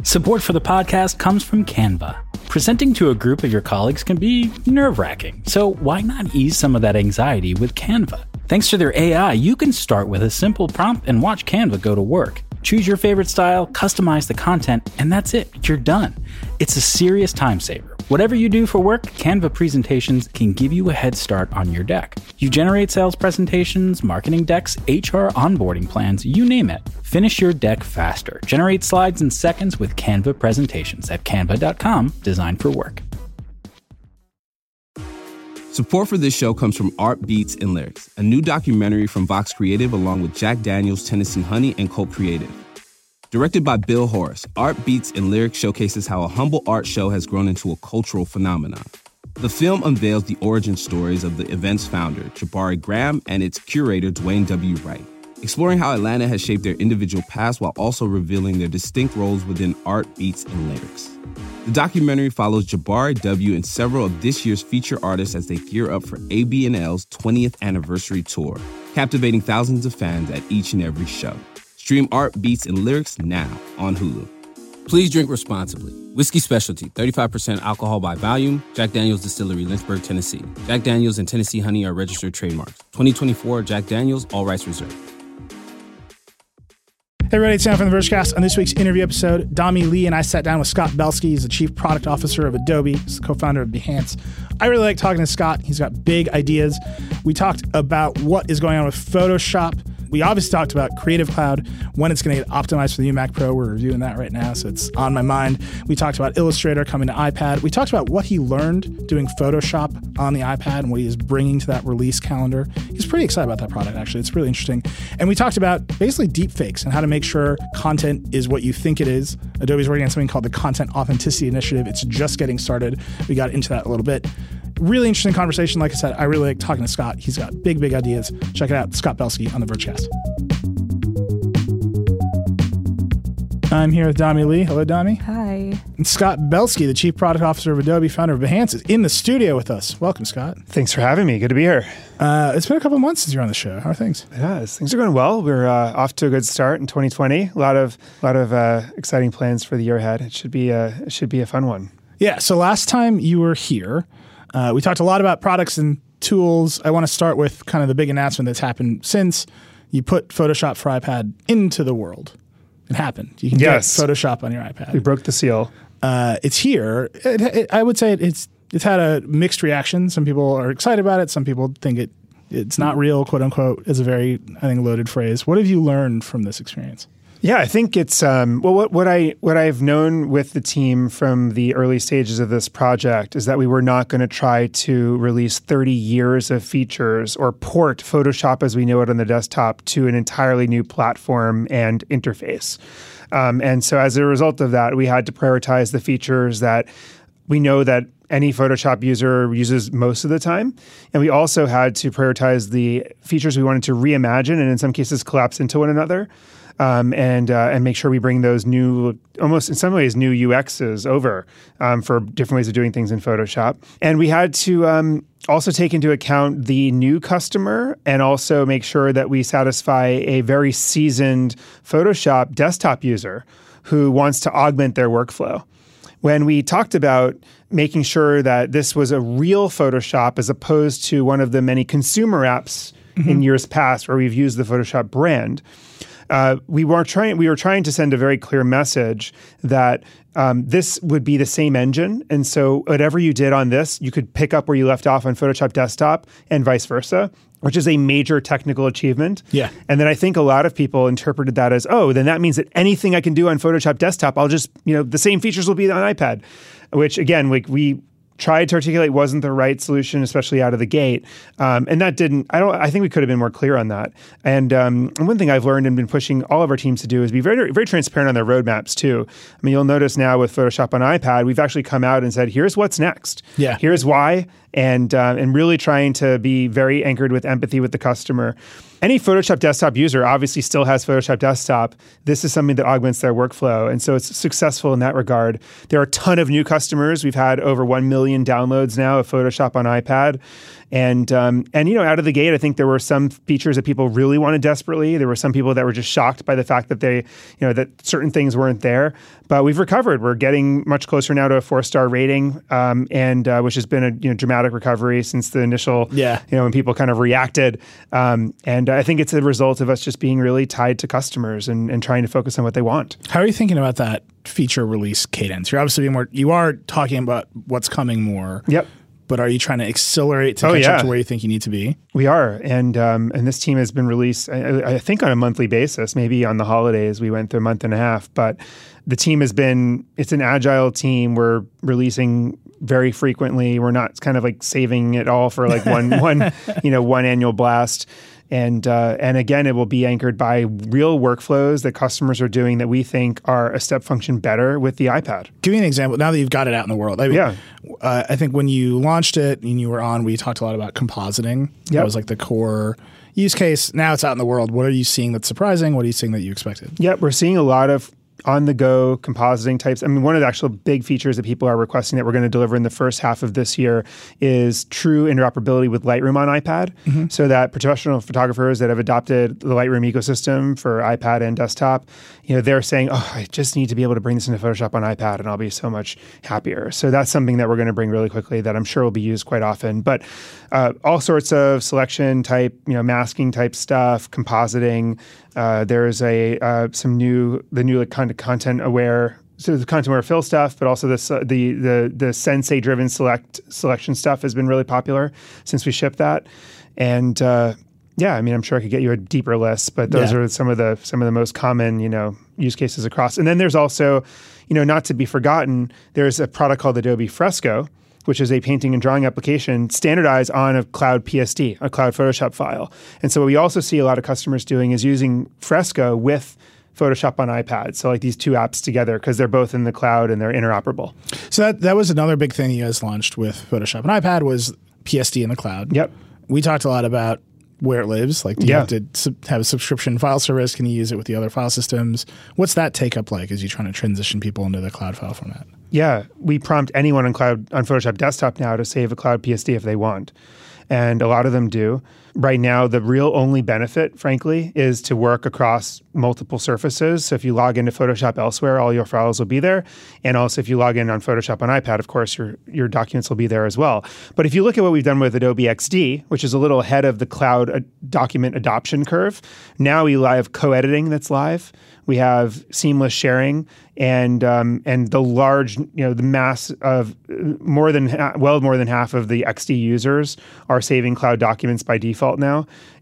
Support for the podcast comes from Canva. Presenting to a group of your colleagues can be nerve-wracking, so why not ease some of that anxiety with Canva? Thanks to their AI, you can start with a simple prompt and watch Canva go to work. Choose your favorite style, customize the content, and that's it. You're done. It's a serious time saver. Whatever you do for work, Canva presentations can give you a head start on your deck. You generate sales presentations, marketing decks, HR onboarding plans, you name it. Finish your deck faster. Generate slides in seconds with Canva presentations at canva.com, designed for work. Support for this show comes from Art Beats and Lyrics, a new documentary from Vox Creative along with Jack Daniels, Tennessee Honey, and Cult Creative. Directed by Bill Horace, Art Beats and Lyrics showcases how a humble art show has grown into a cultural phenomenon. The film unveils the origin stories of the event's founder, Jabari Graham, and its curator, Dwayne W. Wright, exploring how Atlanta has shaped their individual past while also revealing their distinct roles within Art Beats and Lyrics. The documentary follows Jabari W. and several of this year's feature artists as they gear up for AB&L's 20th anniversary tour, captivating thousands of fans at each and every show. Stream Art Beats and Lyrics now on Hulu. Please drink responsibly. Whiskey Specialty, 35% alcohol by volume. Jack Daniels Distillery, Lynchburg, Tennessee. Jack Daniels and Tennessee Honey are registered trademarks. 2024 Jack Daniels, all rights reserved. Hey everybody, it's Sam from the Vergecast. On this week's interview episode, Dami Lee and I sat down with Scott Belsky. He's the Chief Product Officer of Adobe. He's the co-founder of Behance. I really like talking to Scott. He's got big ideas. We talked about what is going on with Photoshop. We obviously talked about Creative Cloud, when it's going to get optimized for the new Mac Pro. We're reviewing that right now, so it's on my mind. We talked about Illustrator coming to iPad. We talked about what he learned doing Photoshop on the iPad and what he is bringing to that release calendar. He's pretty excited about that product, actually. It's really interesting. And we talked about basically deepfakes and how to make sure content is what you think it is. Adobe's working on something called the Content Authenticity Initiative. It's just getting started. We got into that a little bit. Really interesting conversation. Like I said, I really like talking to Scott. He's got big ideas. Check it out. Scott Belsky on the Vergecast. I'm here with Dami Lee. Hello, Dami. Hi. And Scott Belsky, the Chief Product Officer of Adobe, founder of Behance, is in the studio with us. Welcome, Scott. Thanks for having me. Good to be here. It's been a couple months since you're on the show. How are things? Yes, things are going well. We're off to a good start in 2020. A lot of exciting plans for the year ahead. It should be a fun one. Yeah. So last time you were here, we talked a lot about products and tools. I want to start with kind of the big announcement that's happened since you put Photoshop for iPad into the world. It happened. You can get Photoshop on your iPad. We broke the seal. It's here. I would say it's had a mixed reaction. Some people are excited about it. Some people think it's not real, quote unquote, is a very, I think, loaded phrase. What have you learned from this experience? Yeah, I think it's what I've known with the team from the early stages of this project is that we were not going to try to release 30 years of features or port Photoshop as we know it on the desktop to an entirely new platform and interface. And so as a result of that, we had to prioritize the features that we know that any Photoshop user uses most of the time. And we also had to prioritize the features we wanted to reimagine and in some cases collapse into one another. And make sure we bring those new, almost in some ways, new UXs over for different ways of doing things in Photoshop. And we had to also take into account the new customer and also make sure that we satisfy a very seasoned Photoshop desktop user who wants to augment their workflow. When we talked about making sure that this was a real Photoshop as opposed to one of the many consumer apps in years past where we've used the Photoshop brand, we were trying to send a very clear message that this would be the same engine. And so whatever you did on this, you could pick up where you left off on Photoshop Desktop and vice versa, which is a major technical achievement. Yeah. And then I think a lot of people interpreted that as, oh, then that means that anything I can do on Photoshop Desktop, I'll just, the same features will be on iPad, which again, we tried to articulate wasn't the right solution, especially out of the gate. And that didn't, I think we could have been more clear on that. And one thing I've learned and been pushing all of our teams to do is be very, very transparent on their roadmaps too. I mean, you'll notice now with Photoshop on iPad, we've actually come out and said, here's what's next. Yeah. Here's why. And really trying to be very anchored with empathy with the customer. Any Photoshop Desktop user obviously still has Photoshop Desktop. This is something that augments their workflow. And so it's successful in that regard. There are a ton of new customers. We've had over 1 million downloads now of Photoshop on iPad. And out of the gate, I think there were some features that people really wanted desperately. There were some people that were just shocked by the fact that that certain things weren't there. But we've recovered. We're getting much closer now to a 4-star rating, and which has been a dramatic recovery since the initial, when people kind of reacted. And I think it's a result of us just being really tied to customers and trying to focus on what they want. How are you thinking about that feature release cadence? You're obviously you are talking about what's coming more. Yep. But are you trying to accelerate to catch up to where you think you need to be? We are. And this team has been released, I think, on a monthly basis. Maybe on the holidays, we went through a month and a half. But the team it's an agile team. We're releasing very frequently. We're not kind of like saving it all for like one annual blast. And again, it will be anchored by real workflows that customers are doing that we think are a step function better with the iPad. Give me an example. Now that you've got it out in the world. I think when you launched it and you were on, we talked a lot about compositing. Yep. That was like the core use case. Now it's out in the world. What are you seeing that's surprising? What are you seeing that you expected? Yep, we're seeing a lot of on-the-go compositing types. I mean, one of the actual big features that people are requesting that we're going to deliver in the first half of this year is true interoperability with Lightroom on iPad, so that professional photographers that have adopted the Lightroom ecosystem for iPad and desktop, they're saying, oh, I just need to be able to bring this into Photoshop on iPad and I'll be so much happier. So that's something that we're going to bring really quickly that I'm sure will be used quite often. But all sorts of selection type, masking type stuff, compositing. There's the new kind of content aware, so the content aware fill stuff, but also the Sensei driven selection stuff has been really popular since we shipped that. And I'm sure I could get you a deeper list, but those are some of the most common use cases across. And then there's also, not to be forgotten, there's a product called Adobe Fresco, which is a painting and drawing application standardized on a cloud PSD, a cloud Photoshop file. And so what we also see a lot of customers doing is using Fresco with Photoshop on iPad. So like these two apps together because they're both in the cloud and they're interoperable. So that was another big thing you guys launched with Photoshop on iPad was PSD in the cloud. Yep. We talked a lot about where it lives. Like, do you have to have a subscription file service? Can you use it with the other file systems? What's that take up like as you're trying to transition people into the cloud file format? Yeah, we prompt anyone on Photoshop Desktop now to save a cloud PSD if they want. And a lot of them do. Right now, the real only benefit, frankly, is to work across multiple surfaces. So if you log into Photoshop elsewhere, all your files will be there. And also if you log in on Photoshop on iPad, of course, your documents will be there as well. But if you look at what we've done with Adobe XD, which is a little ahead of the cloud document adoption curve, now we have co-editing that's live. We have seamless sharing and the large, the mass of more than half of the XD users are saving cloud documents by default now.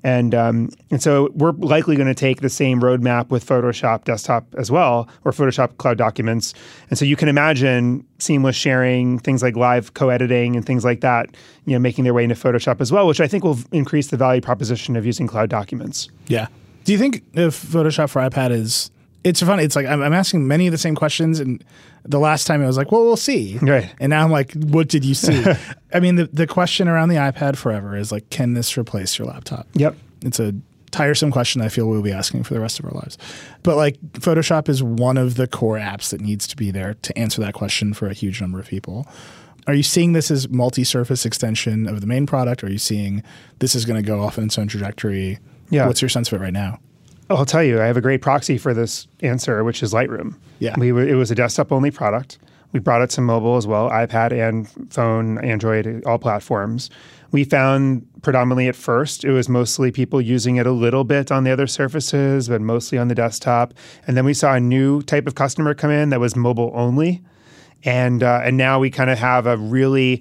And so we're likely going to take the same roadmap with Photoshop Desktop as well, or Photoshop Cloud Documents. And so you can imagine seamless sharing, things like live co-editing and things like that, making their way into Photoshop as well, which I think will increase the value proposition of using cloud documents. Yeah. Do you think if Photoshop for iPad it's funny. It's like I'm asking many of the same questions, and the last time I was like, "Well, we'll see." Right. And now I'm like, "What did you see?" I mean, the question around the iPad forever is like, "Can this replace your laptop?" Yep. It's a tiresome question I feel we'll be asking for the rest of our lives. But like, Photoshop is one of the core apps that needs to be there to answer that question for a huge number of people. Are you seeing this as multi-surface extension of the main product? Or are you seeing this is going to go off in its own trajectory? Yeah. What's your sense of it right now? I'll tell you, I have a great proxy for this answer, which is Lightroom. Yeah. It was a desktop-only product. We brought it to mobile as well, iPad and phone, Android, all platforms. We found predominantly at first, it was mostly people using it a little bit on the other surfaces, but mostly on the desktop. And then we saw a new type of customer come in that was mobile only. And now we kind of have a really,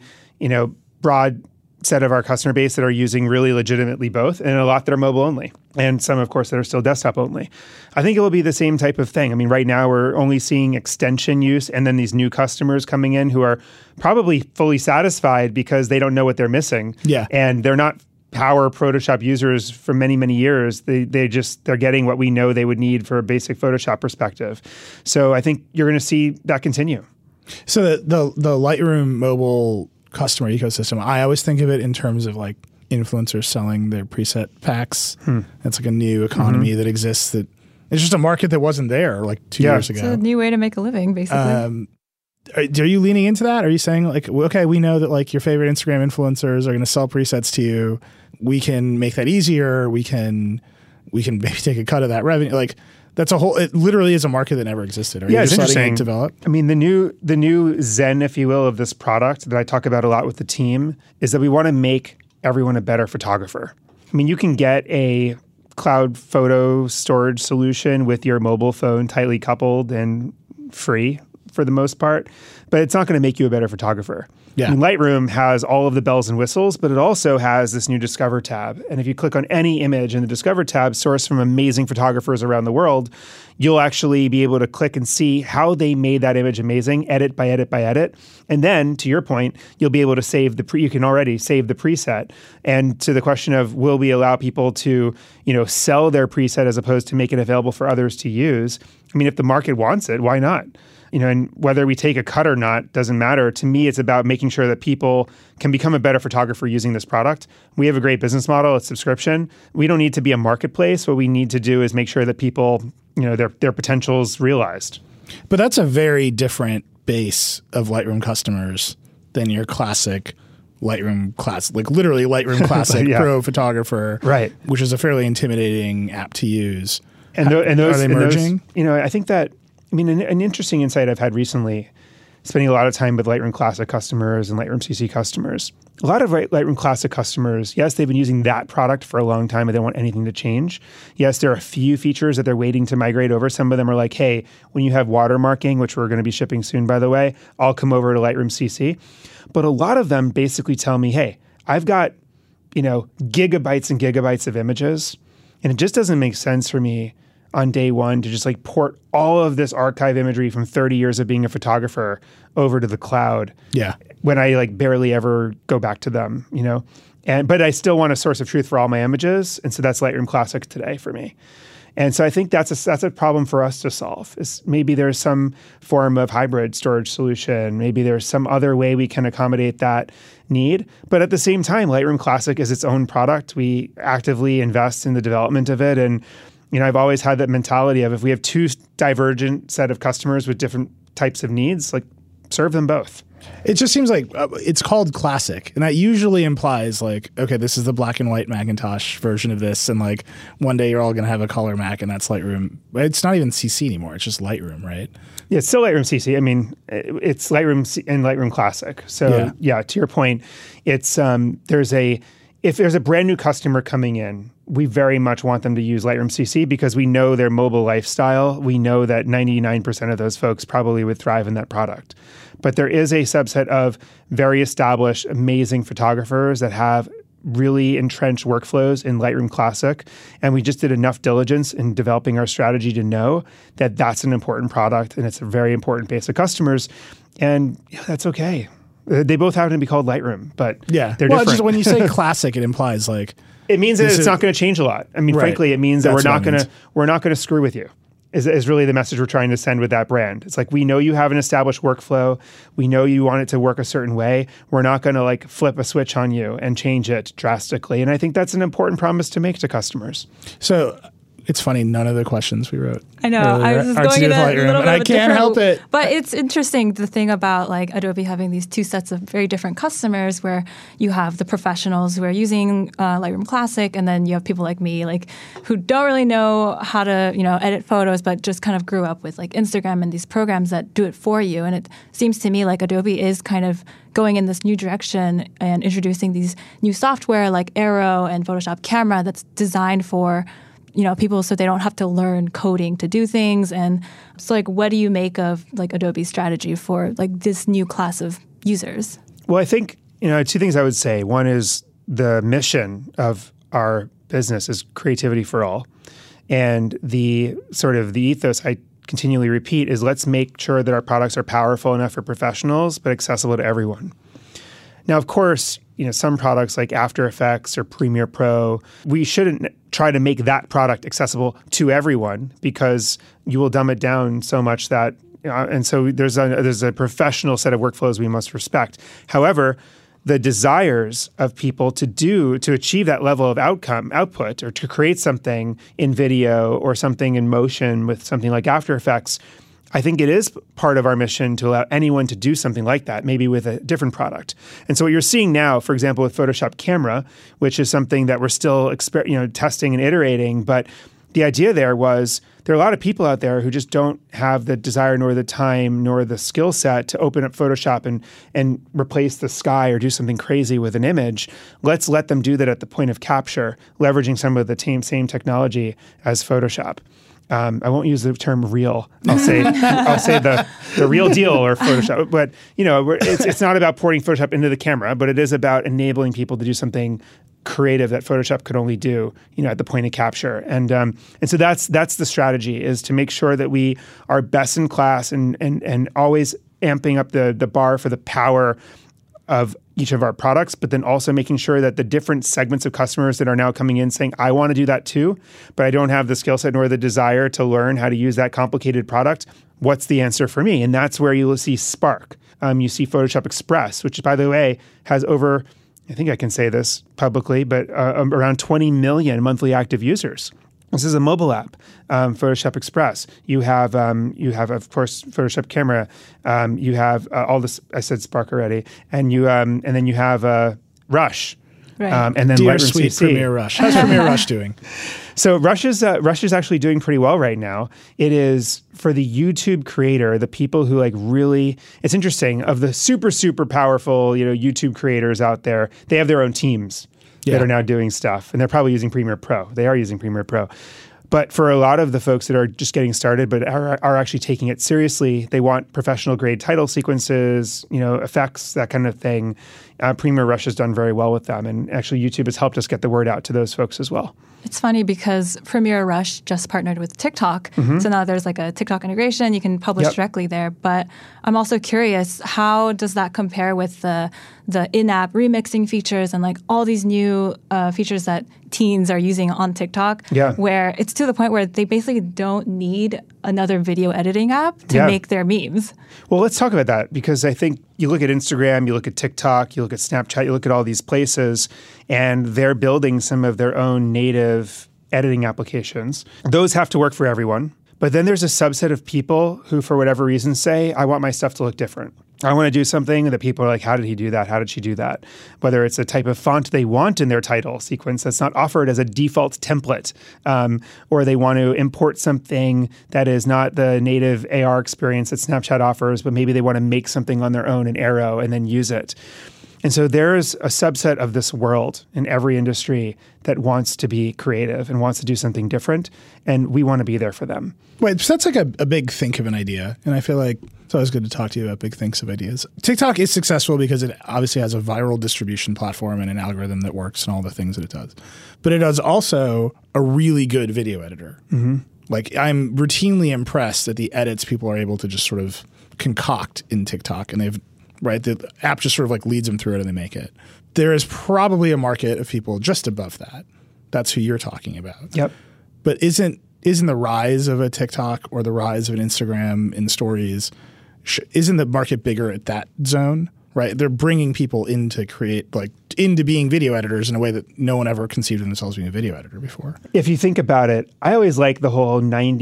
broad set of our customer base that are using really legitimately both, and a lot that are mobile only, and some, of course, that are still desktop only. I think it will be the same type of thing. I mean, right now we're only seeing extension use, and then these new customers coming in who are probably fully satisfied because they don't know what they're missing. Yeah. And they're not power Photoshop users for many, many years. They're getting what we know they would need for a basic Photoshop perspective. So I think you're going to see that continue. So the Lightroom mobile customer ecosystem, I always think of it in terms of like influencers selling their preset packs. That's like a new economy that exists. That it's just a market that wasn't there like 2 years ago. It's a new way to make a living, basically. Are you leaning into that? Are you saying like, okay, we know that like your favorite Instagram influencers are going to sell presets to you. We can make that easier. We can maybe take a cut of that revenue. Like it literally is a market that never existed. Are you just letting it develop? I mean, the new zen, if you will, of this product that I talk about a lot with the team is that we want to make everyone a better photographer. I mean, you can get a cloud photo storage solution with your mobile phone tightly coupled and free for the most part, but it's not going to make you a better photographer. Yeah. I mean, Lightroom has all of the bells and whistles, but it also has this new Discover tab. And if you click on any image in the Discover tab sourced from amazing photographers around the world, you'll actually be able to click and see how they made that image amazing, edit by edit by edit. And then, to your point, you'll be able to save you can already save the preset. And to the question of, will we allow people to, sell their preset as opposed to make it available for others to use? I mean, if the market wants it, why not? And whether we take a cut or not doesn't matter. To me, it's about making sure that people can become a better photographer using this product. We have a great business model. It's subscription. We don't need to be a marketplace. What we need to do is make sure that people, their potential's realized. But that's a very different base of Lightroom customers than your classic Lightroom Classic, like literally Lightroom Classic Pro photographer, right? Which is a fairly intimidating app to use. And those, are they merging? I think that. I mean, an interesting insight I've had recently, spending a lot of time with Lightroom Classic customers and Lightroom CC customers. A lot of Lightroom Classic customers, yes, they've been using that product for a long time and they don't want anything to change. Yes, there are a few features that they're waiting to migrate over. Some of them are like, hey, when you have watermarking, which we're going to be shipping soon, by the way, I'll come over to Lightroom CC. But a lot of them basically tell me, hey, I've got, gigabytes and gigabytes of images, and it just doesn't make sense for me on day one to just like port all of this archive imagery from 30 years of being a photographer over to the cloud. Yeah. When I like barely ever go back to them, but I still want a source of truth for all my images. And so that's Lightroom Classic today for me. And so I think that's a problem for us to solve. Is maybe there's some form of hybrid storage solution. Maybe there's some other way we can accommodate that need. But at the same time, Lightroom Classic is its own product. We actively invest in the development of it. And I've always had that mentality of if we have two divergent set of customers with different types of needs, like serve them both. It just seems like it's called Classic, and that usually implies like, okay, this is the black and white Macintosh version of this, and like one day you're all going to have a color Mac, and that's Lightroom. It's not even CC anymore; it's just Lightroom, right? Yeah, it's still Lightroom CC. I mean, it's Lightroom and Lightroom Classic. So yeah, to your point, it's if there's a brand new customer coming in, we very much want them to use Lightroom CC because we know their mobile lifestyle. We know that 99% of those folks probably would thrive in that product. But there is a subset of very established, amazing photographers that have really entrenched workflows in Lightroom Classic. And we just did enough diligence in developing our strategy to know that that's an important product and it's a very important base of customers. And that's okay. They both happen to be called Lightroom, but they're different. Just when you say classic, it implies like it means that it's not going to change a lot. I mean, frankly, it means that we're not going to screw with you. Is really the message we're trying to send with that brand. It's like, we know you have an established workflow. We know you want it to work a certain way. We're not going to like flip a switch on you and change it drastically. And I think that's an important promise to make to customers. So it's funny, none of the questions we wrote. I know. I was just going in a little bit I can't help it. But it's interesting, the thing about like Adobe having these two sets of very different customers, where you have the professionals who are using Lightroom Classic, and then you have people like me, like who don't really know how to edit photos, but just kind of grew up with like Instagram and these programs that do it for you. And it seems to me like Adobe is kind of going in this new direction and introducing these new software like Aero and Photoshop Camera that's designed for people so they don't have to learn coding to do things. And so like, what do you make of like Adobe's strategy for like this new class of users? Well, I think, two things I would say. One is the mission of our business is creativity for all. And the sort of the ethos I continually repeat is let's make sure that our products are powerful enough for professionals, but accessible to everyone. Now, of course, some products like After Effects or Premiere Pro, we shouldn't try to make that product accessible to everyone because you will dumb it down so much that, and so there's a professional set of workflows we must respect. However, the desires of people to achieve that level of output, or to create something in video or something in motion with something like After Effects, I think it is part of our mission to allow anyone to do something like that, maybe with a different product. And so what you're seeing now, for example, with Photoshop Camera, which is something that we're still testing and iterating, but the idea there was there are a lot of people out there who just don't have the desire nor the time nor the skill set to open up Photoshop and replace the sky or do something crazy with an image. Let's let them do that at the point of capture, leveraging some of the same technology as Photoshop. I won't use the term real. I'll say the real deal or Photoshop. But it's not about porting Photoshop into the camera, but it is about enabling people to do something creative that Photoshop could only do, at the point of capture. And so that's the strategy, is to make sure that we are best in class and always amping up the bar for the power of each of our products, but then also making sure that the different segments of customers that are now coming in saying, I want to do that too, but I don't have the skill set nor the desire to learn how to use that complicated product. What's the answer for me? And that's where you will see Spark. You see Photoshop Express, which, by the way, has over, I think I can say this publicly, but around 20 million monthly active users. This is a mobile app, Photoshop Express. You have, of course, Photoshop Camera. You have all this. I said Spark already, and then you have Rush, right. Dear And then Lightroom sweet CC. Premiere Rush. How's Premiere Rush doing? So Rush is actually doing pretty well right now. It is for the YouTube creator, the people who really. It's interesting, of the super powerful YouTube creators out there. They have their own teams. That are now doing stuff. And they're probably using Premiere Pro. They are using Premiere Pro. But for a lot of the folks that are just getting started but are actually taking it seriously, they want professional grade title sequences, effects, that kind of thing. Premiere Rush has done very well with them. And actually YouTube has helped us get the word out to those folks as well. It's funny because Premiere Rush just partnered with TikTok. Mm-hmm. So now there's a TikTok integration. You can publish directly there. But I'm also curious, how does that compare with the in-app remixing features and all these new features that teens are using on TikTok, where it's to the point where they basically don't need another video editing app to make their memes? Well, let's talk about that, because I think you look at Instagram, you look at TikTok, you look at Snapchat, you look at all these places, and they're building some of their own native editing applications. Those have to work for everyone. But then there's a subset of people who, for whatever reason, say, I want my stuff to look different. I want to do something that people are like, how did he do that? How did she do that? Whether it's a type of font they want in their title sequence that's not offered as a default template, or they want to import something that is not the native AR experience that Snapchat offers, but maybe they want to make something on their own in Aero and then use it. And so there's a subset of this world in every industry that wants to be creative and wants to do something different, and we want to be there for them. Wait, so that's a big think of an idea, and I feel like it's always good to talk to you about big thinks of ideas. TikTok is successful because it obviously has a viral distribution platform and an algorithm that works and all the things that it does. But it is also a really good video editor. Mm-hmm. I'm routinely impressed at the edits people are able to just sort of concoct in TikTok, and the app just sort of leads them through it and they make it. There is probably a market of people just above that. That's who you're talking about. Yep. But isn't the rise of a TikTok or the rise of an Instagram in stories, isn't the market bigger at that zone? Right? They're bringing people in to create, into being video editors in a way that no one ever conceived of themselves being a video editor before. If you think about it, I always like the whole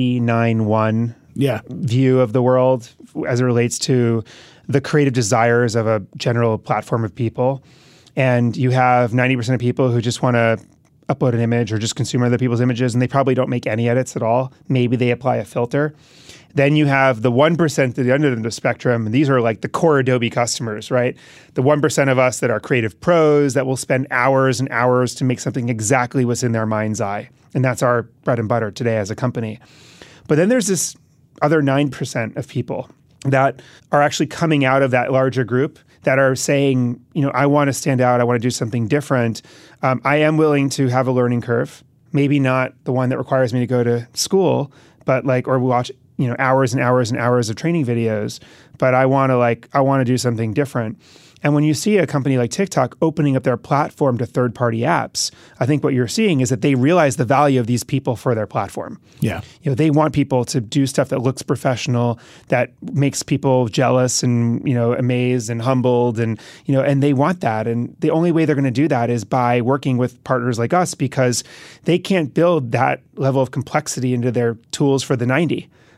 99-1 view of the world as it relates to the creative desires of a general platform of people. And you have 90% of people who just want to upload an image or just consume other people's images, and they probably don't make any edits at all. Maybe they apply a filter. Then you have the 1% at the end of the spectrum, and these are the core Adobe customers, right? The 1% of us that are creative pros that will spend hours and hours to make something exactly what's in their mind's eye. And that's our bread and butter today as a company. But then there's this other 9% of people that are actually coming out of that larger group that are saying, I want to stand out, I want to do something different. I am willing to have a learning curve, maybe not the one that requires me to go to school, but or watch hours and hours and hours of training videos, but I want to do something different. And when you see a company like TikTok opening up their platform to third-party apps, I think what you're seeing is that they realize the value of these people for their platform. Yeah. They want people to do stuff that looks professional, that makes people jealous and, amazed and humbled, and they want that. And the only way they're going to do that is by working with partners like us, because they can't build that level of complexity into their tools for the 90.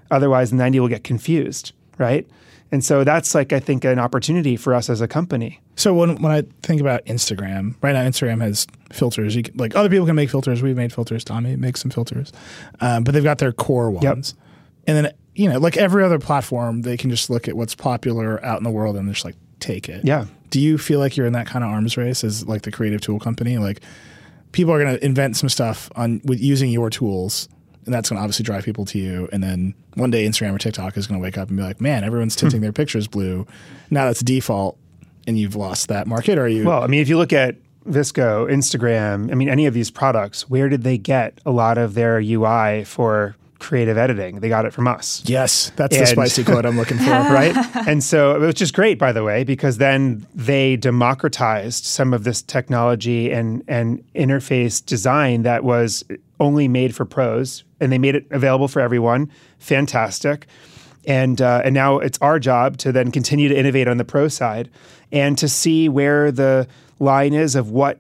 Otherwise, the 90 will get confused, right? And so that's like, I think, an opportunity for us as a company. So when I think about Instagram, right now Instagram has filters. You can, like other people can make filters. We've made filters. Tommy makes some filters. But they've got their core ones. Yep. And then, like every other platform, they can just look at what's popular out in the world and just like take it. Yeah. Do you feel like you're in that kind of arms race as like the creative tool company? Like people are going to invent some stuff with using your tools, and that's going to obviously drive people to you. And then one day Instagram or TikTok is going to wake up and be like, man, everyone's tinting their pictures blue. Now that's default and you've lost that market. Or are you? Well, I mean, if you look at VSCO, Instagram, I mean, any of these products, where did they get a lot of their UI for creative editing? They got it from us. Yes, that's the spicy quote I'm looking for. Right? And so, which is great, by the way, because then they democratized some of this technology and interface design that was only made for pros, and they made it available for everyone. Fantastic. And now it's our job to then continue to innovate on the pro side and to see where the line is of what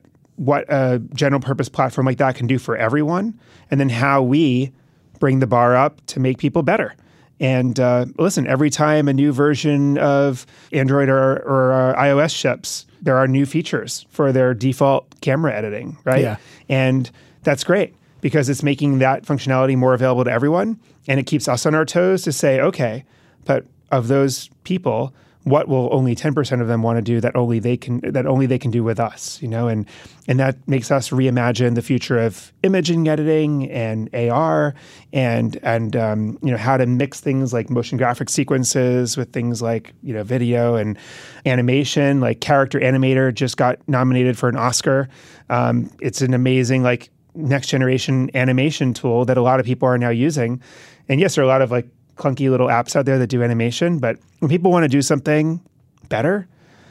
a general purpose platform like that can do for everyone, and then how we bring the bar up to make people better. And listen, every time a new version of Android or iOS ships, there are new features for their default camera editing, right? Yeah. And that's great because it's making that functionality more available to everyone, and it keeps us on our toes to say, okay, but of those people, what will only 10% of them want to do that only they can do with us, and that makes us reimagine the future of imaging editing and AR and how to mix things like motion graphic sequences with things like video and animation. Like Character Animator just got nominated for an Oscar. It's an amazing next generation animation tool that a lot of people are now using. And yes, there are a lot of clunky little apps out there that do animation, but when people want to do something better,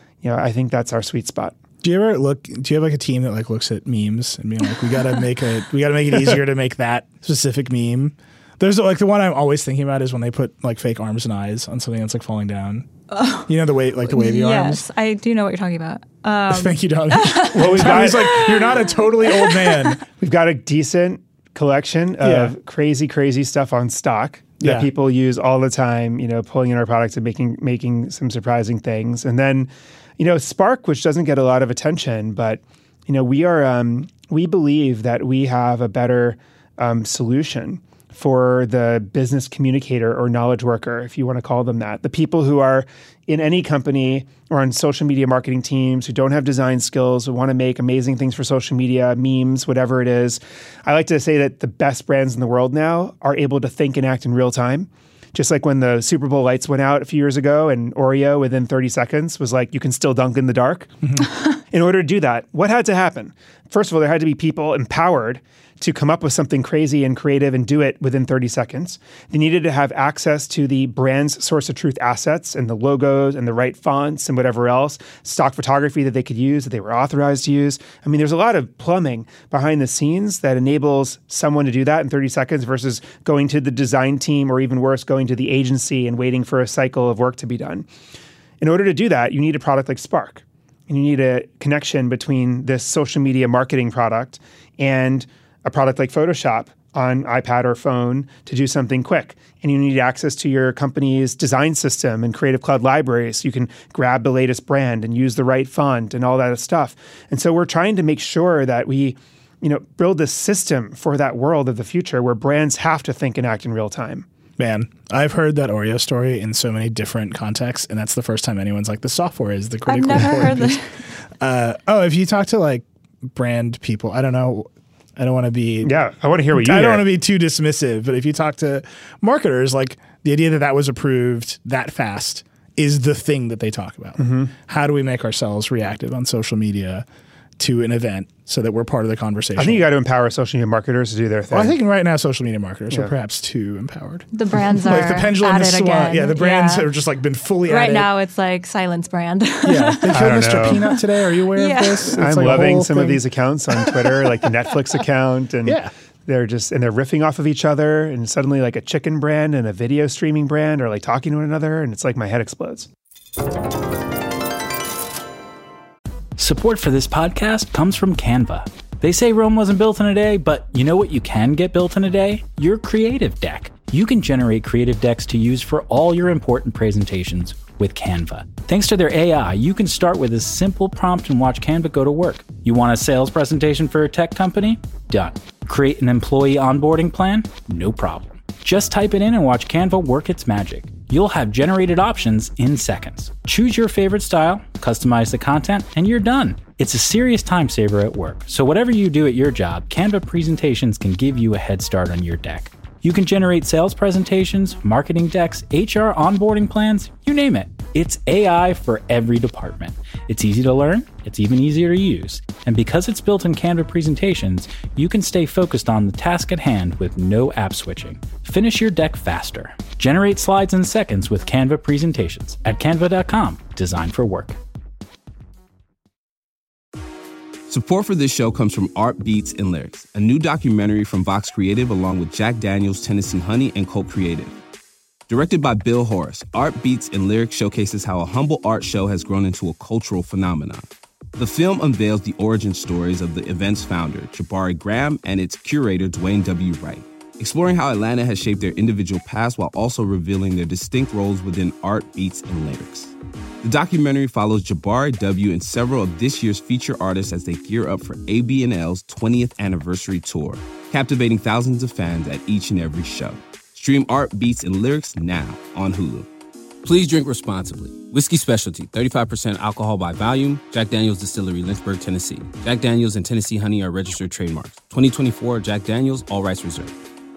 I think that's our sweet spot. Do you have a team that looks at memes and being like, we gotta make it easier to make that specific meme? There's the one I'm always thinking about is when they put fake arms and eyes on something that's falling down. Oh. The wavy arms? Yes, I do know what you're talking about. Thank you, Don. Well, Tommy's you're not a totally old man. We've got a decent collection of crazy, crazy stuff on stock that people use all the time, pulling in our products and making some surprising things. And then, Spark, which doesn't get a lot of attention, but, we believe that we have a better solution for the business communicator or knowledge worker, if you want to call them that. The people who are in any company or on social media marketing teams who don't have design skills, who want to make amazing things for social media, memes, whatever it is. I like to say that the best brands in the world now are able to think and act in real time. Just like when the Super Bowl lights went out a few years ago and Oreo within 30 seconds was like, you can still dunk in the dark. Mm-hmm. In order to do that, what had to happen? First of all, there had to be people empowered to come up with something crazy and creative and do it within 30 seconds. They needed to have access to the brand's source of truth assets and the logos and the right fonts and whatever else, stock photography that they could use, that they were authorized to use. I mean, there's a lot of plumbing behind the scenes that enables someone to do that in 30 seconds versus going to the design team or even worse, going to the agency and waiting for a cycle of work to be done. In order to do that, you need a product like Spark. And you need a connection between this social media marketing product and a product like Photoshop on iPad or phone to do something quick. And you need access to your company's design system and Creative Cloud libraries so you can grab the latest brand and use the right font and all that stuff. And so we're trying to make sure that we, build this system for that world of the future where brands have to think and act in real time. Man, I've heard that Oreo story in so many different contexts, and that's the first time anyone's the software is the critical important piece. If you talk to brand people, I don't know. I don't want to be... Yeah, I want to hear what you I don't want to be too dismissive, but if you talk to marketers, the idea that was approved that fast is the thing that they talk about. Mm-hmm. How do we make ourselves reactive on social media to an event so that we're part of the conversation? I think you got to empower social media marketers to do their thing. Well, I think right now social media marketers are perhaps too empowered. The brands are the pendulum at it again. Yeah, the brands have just been fully at it. Right now it's silence brand. Yeah, they killed Mr. Peanut today. Are you aware of this? I'm loving some of these accounts on Twitter, like the Netflix account, and they're riffing off of each other, and suddenly a chicken brand and a video streaming brand are talking to one another, and it's my head explodes. Support for this podcast comes from Canva. They say Rome wasn't built in a day, but you know what you can get built in a day? Your creative deck. You can generate creative decks to use for all your important presentations with Canva. Thanks to their AI, you can start with a simple prompt and watch Canva go to work. You want a sales presentation for a tech company? Done. Create an employee onboarding plan? No problem. Just type it in and watch Canva work its magic. You'll have generated options in seconds. Choose your favorite style, customize the content, and you're done. It's a serious time saver at work, so whatever you do at your job, Canva presentations can give you a head start on your deck. You can generate sales presentations, marketing decks, HR onboarding plans, you name it. It's AI for every department. It's easy to learn, it's even easier to use. And because it's built in Canva presentations, you can stay focused on the task at hand with no app switching. Finish your deck faster. Generate slides in seconds with Canva presentations at canva.com, designed for work. Support for this show comes from Art Beats and Lyrics, a new documentary from Vox Creative along with Jack Daniels, Tennessee Honey, and Colt Creative. Directed by Bill Horace, Art Beats and Lyrics showcases how a humble art show has grown into a cultural phenomenon. The film unveils the origin stories of the event's founder, Jabari Graham, and its curator, Dwayne W. Wright, exploring how Atlanta has shaped their individual paths while also revealing their distinct roles within Art Beats and Lyrics. The documentary follows Jabari W. and several of this year's feature artists as they gear up for AB&L's 20th anniversary tour, captivating thousands of fans at each and every show. Stream Art Beats and Lyrics now on Hulu. Please drink responsibly. Whiskey Specialty, 35% alcohol by volume. Jack Daniel's Distillery, Lynchburg, Tennessee. Jack Daniel's and Tennessee Honey are registered trademarks. 2024 Jack Daniel's, all rights reserved.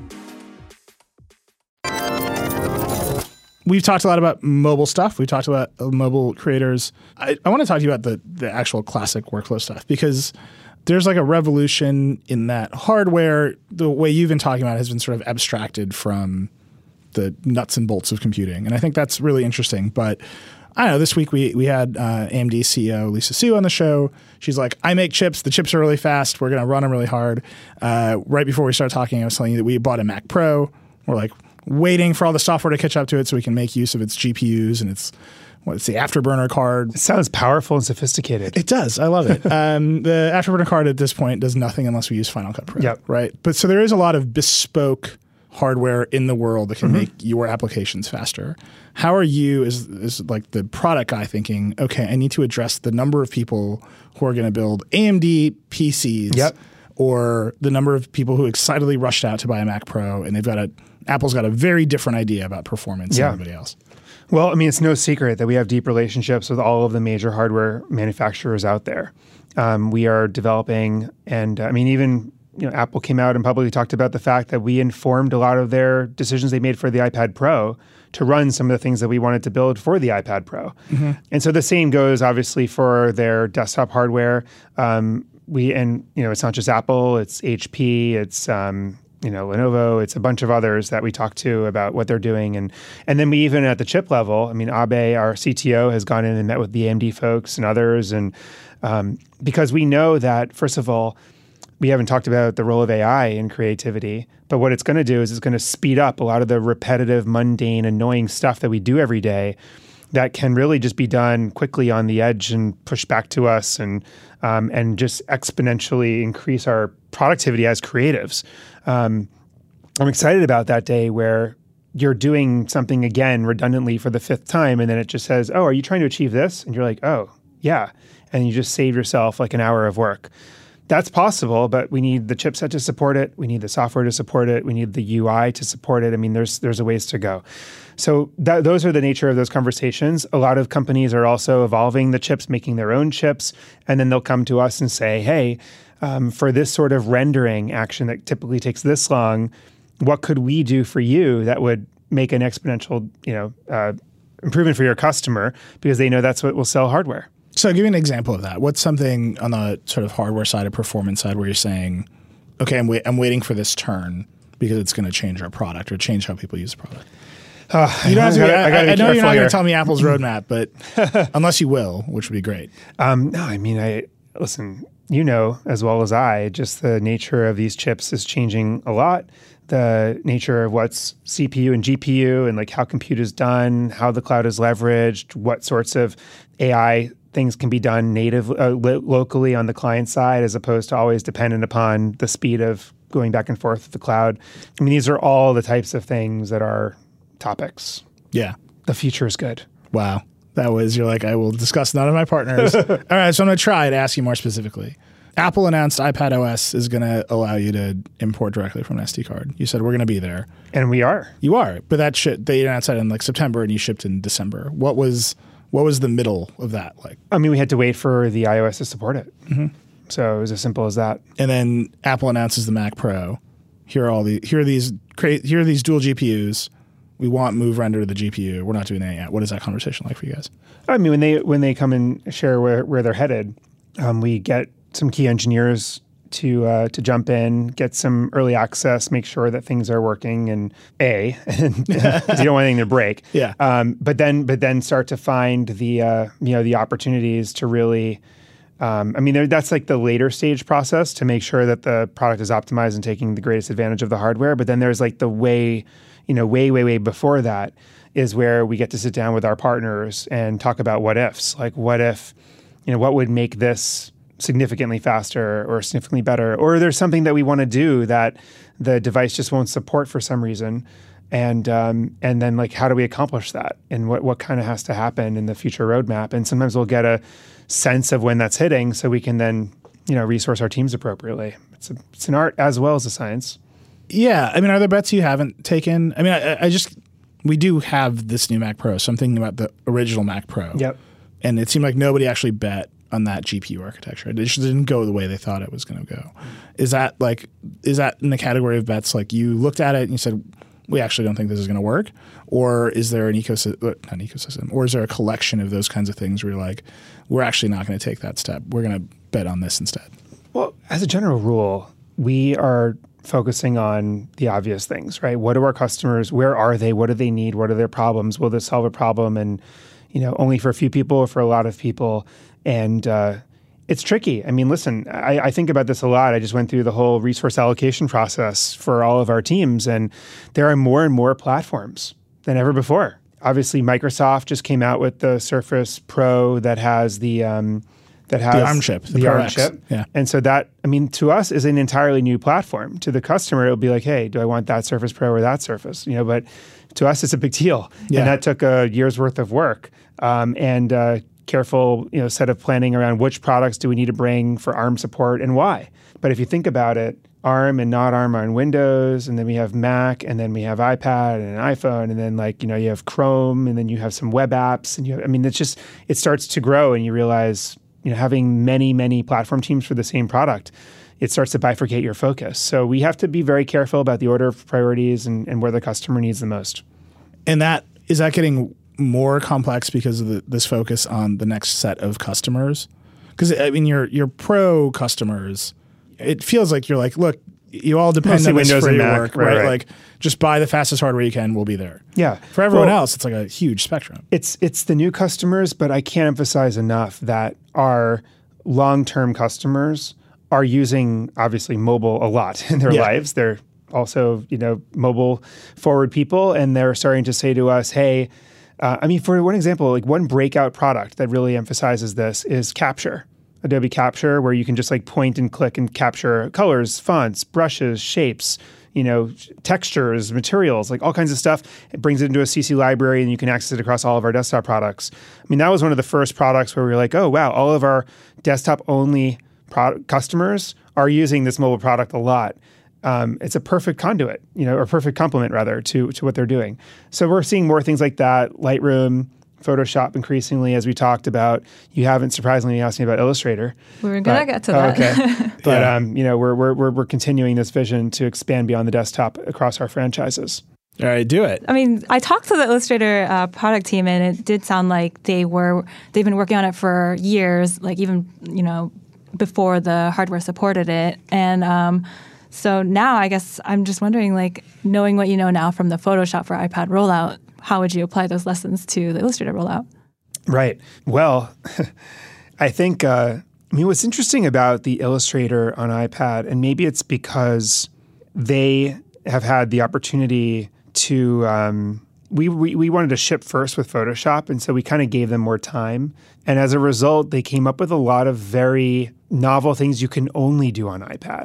We've talked a lot about mobile stuff. We've talked about mobile creators. I want to talk to you about the actual classic workflow stuff, because there's like a revolution in that hardware. The way you've been talking about it has been sort of abstracted from the nuts and bolts of computing. And I think that's really interesting. But I don't know, this week we had AMD CEO Lisa Su on the show. She's like, I make chips. The chips are really fast. We're going to run them really hard. Right before we started talking, I was telling you that we bought a Mac Pro. We're like waiting for all the software to catch up to it so we can make use of its GPUs and its the Afterburner card. It sounds powerful and sophisticated. It does. I love it. The Afterburner card at this point does nothing unless we use Final Cut Pro. Yep. Right. But so there is a lot of bespoke hardware in the world that can make your applications faster. How are you as like the product guy thinking, okay, I need to address the number of people who are going to build AMD PCs or the number of people who excitedly rushed out to buy a Mac Pro and Apple's got a very different idea about performance than everybody else. Well, I mean, it's no secret that we have deep relationships with all of the major hardware manufacturers out there. We are developing, and I mean, even Apple came out and publicly talked about the fact that we informed a lot of their decisions they made for the iPad Pro to run some of the things that we wanted to build for the iPad Pro. And so the same goes obviously for their desktop hardware. It's not just Apple, it's HP, it's Lenovo, it's a bunch of others that we talk to about what they're doing. And then we even at the chip level, I mean, Abe, our CTO, has gone in and met with the AMD folks and others. And because we know that, first of all, we haven't talked about the role of AI in creativity, but what it's going to do is it's going to speed up a lot of the repetitive, mundane, annoying stuff that we do every day that can really just be done quickly on the edge and pushed back to us and just exponentially increase our productivity as creatives. I'm excited about that day where you're doing something again redundantly for the fifth time, and then it just says, oh, are you trying to achieve this? And you're like, oh, yeah. And you just save yourself like an hour of work. That's possible, but we need the chipset to support it. We need the software to support it. We need the UI to support it. I mean, there's a ways to go. So those are the nature of those conversations. A lot of companies are also evolving the chips, making their own chips, and then they'll come to us and say, hey, for this sort of rendering action that typically takes this long, what could we do for you that would make an exponential, improvement for your customer, because they know that's what will sell hardware. So give me an example of that. What's something on the sort of hardware side or performance side where you're saying, okay, I'm waiting for this turn because it's going to change our product or change how people use the product? I know you're not going to tell me Apple's roadmap, but unless you will, which would be great. No, I mean, listen, as well as I, just the nature of these chips is changing a lot. The nature of what's CPU and GPU and like how compute is done, how the cloud is leveraged, what sorts of AI things can be done native locally on the client side as opposed to always dependent upon the speed of going back and forth with the cloud. I mean, these are all the types of things that are topics. Yeah. The future is good. Wow. That was, you're like, I will discuss none of my partners. All right, so I'm going to try to ask you more specifically. Apple announced iPad OS is going to allow you to import directly from an SD card. You said we're going to be there. And we are. You are, but they announced that in like September and you shipped in December. What was the middle of that like? I mean, we had to wait for the iOS to support it. Mm-hmm. So it was as simple as that. And then Apple announces the Mac Pro. Here are these dual GPUs. We want Move Render to the GPU. We're not doing that yet. What is that conversation like for you guys? I mean, when they come and share where they're headed, we get some key engineers to jump in, get some early access, make sure that things are working, and you don't want anything to break. Yeah. But then start to find the opportunities to really. That's like the later stage process to make sure that the product is optimized and taking the greatest advantage of the hardware. But then there's like the way before that is where we get to sit down with our partners and talk about what ifs. Like what if, what would make this significantly faster or significantly better? Or there's something that we want to do that the device just won't support for some reason. And then like, how do we accomplish that? And what kind of has to happen in the future roadmap? And sometimes we'll get a sense of when that's hitting so we can then, resource our teams appropriately. It's an art as well as a science. Yeah. I mean, are there bets you haven't taken? I mean, we do have this new Mac Pro, so I'm thinking about the original Mac Pro. Yep. And it seemed like nobody actually bet on that GPU architecture. It just didn't go the way they thought it was going to go. Is that in the category of bets, like you looked at it and you said, we actually don't think this is going to work? Or is there an ecosystem, or is there a collection of those kinds of things where you're like, we're actually not going to take that step. We're going to bet on this instead? Well, as a general rule, we are focusing on the obvious things, right? What do our customers, where are they? What do they need? What are their problems? Will this solve a problem? And, only for a few people or for a lot of people. And it's tricky. I mean, listen, I think about this a lot. I just went through the whole resource allocation process for all of our teams, and there are more and more platforms than ever before. Obviously, Microsoft just came out with the Surface Pro that has the ARM chip. The ARM chip. Yeah. And so that, to us is an entirely new platform. To the customer, it'll be like, hey, do I want that Surface Pro or that Surface? But to us, it's a big deal. Yeah. And that took a year's worth of work and careful set of planning around which products do we need to bring for ARM support and why. But if you think about it, ARM and not ARM are on Windows, and then we have Mac, and then we have iPad and an iPhone, and then you have Chrome, and then you have some web apps, and it starts to grow, and you realize having many, many platform teams for the same product, it starts to bifurcate your focus. So we have to be very careful about the order of priorities and where the customer needs the most. And is that getting more complex because of this focus on the next set of customers? Because your pro customers, it feels like you're like, look, you all depend mostly on this Windows for and your Mac, work, right? Like, just buy the fastest hardware you can. We'll be there. Yeah. For everyone else, it's like a huge spectrum. It's the new customers, but I can't emphasize enough that our long-term customers are using obviously mobile a lot in their lives. They're also mobile forward people, and they're starting to say to us, hey. For one example, like one breakout product that really emphasizes this is Capture, Adobe Capture, where you can just like point and click and capture colors, fonts, brushes, shapes, textures, materials, like all kinds of stuff. It brings it into a CC library and you can access it across all of our desktop products. That was one of the first products where we were like, oh, wow, all of our desktop-only customers are using this mobile product a lot. It's a perfect conduit, or perfect complement rather to what they're doing. So we're seeing more things like that. Lightroom, Photoshop increasingly, as we talked about. You haven't surprisingly asked me about Illustrator. We're gonna get to that. Okay, but we're continuing this vision to expand beyond the desktop across our franchises. All right, do it. I talked to the Illustrator product team, and it did sound like they've been working on it for years, like even before the hardware supported it, and. So now I guess I'm just wondering, like, knowing what you know now from the Photoshop for iPad rollout, how would you apply those lessons to the Illustrator rollout? Right. Well, I think, what's interesting about the Illustrator on iPad, and maybe it's because they have had the opportunity to, we wanted to ship first with Photoshop, and so we kind of gave them more time. And as a result, they came up with a lot of very novel things you can only do on iPad